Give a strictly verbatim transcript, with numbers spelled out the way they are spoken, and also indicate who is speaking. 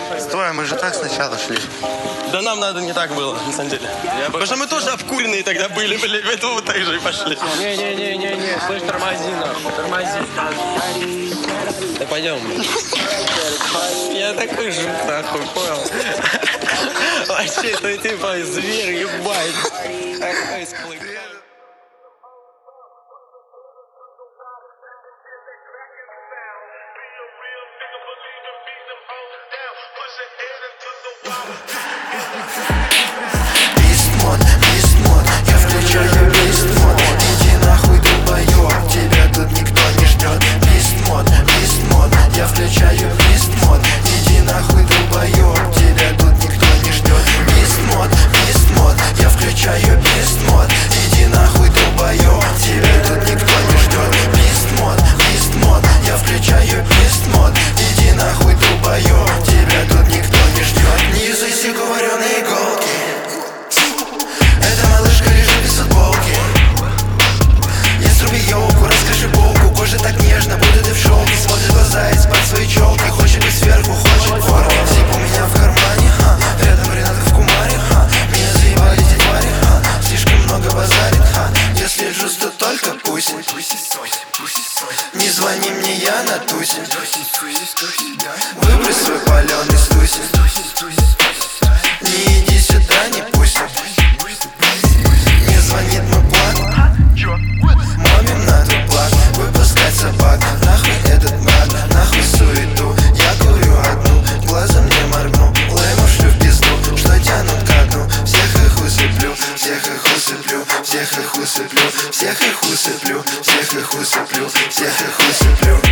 Speaker 1: Стой, мы же так сначала шли.
Speaker 2: Да нам надо не так было, на самом деле. Потому что мы тоже обкуренные тогда были, блин, поэтому вот так же и пошли.
Speaker 3: Не-не-не-не-не, слышь, тормози, нахуй, тормози.
Speaker 2: Да пойдем. Я такой же, нахуй, понял? Вообще, ты типа зверь, ебать. Такой склык.
Speaker 4: Бистмод, бистмод, я включаю бистмод. Иди нахуй, долбоёб, тебя тут никто не ждет. Бистмод, бистмод, я включаю бистмод. Иди нахуй, долбоёб, тебя тут никто не ждет. Бистмод, бистмод, я включаю бистмод. Иди нахуй, долбоёб, тебя тут никто не ждет. Бистмод, бистмод, я включаю бистмод. Иди нахуй, долбоёб, тебя тут никто не ждет. Не юзай сику, варёные иголки. Эта малышка лежит без футболки. Я сруби елку, расскажи булку. Кожа так нежно, будто ты в шелке. Смотрит глаза из-под своей челки. Хочет быть сверху, хочет форму. Зип у меня в кармане, ха. Рядом Ренатка в кумаре, ха. Меня заебали эти твари, ха. Слишком много базарит, ха. Если джуз, то только пусть. Не звони мне, я на тусе. Выбрось свой палёный стусик. Не иди сюда, не пусть. Мне звонит мой план. Мамин надо плак. Выпускать собак. Нахуй этот брат, нахуй суету. Я курю одну, глазом не моргну. Лэмов шлю в пизду, что тянут ко дну. Всех их усыплю, всех их усыплю. Всех их усыплю, всех их усыплю. Всех их усыплю, всех их усыплю.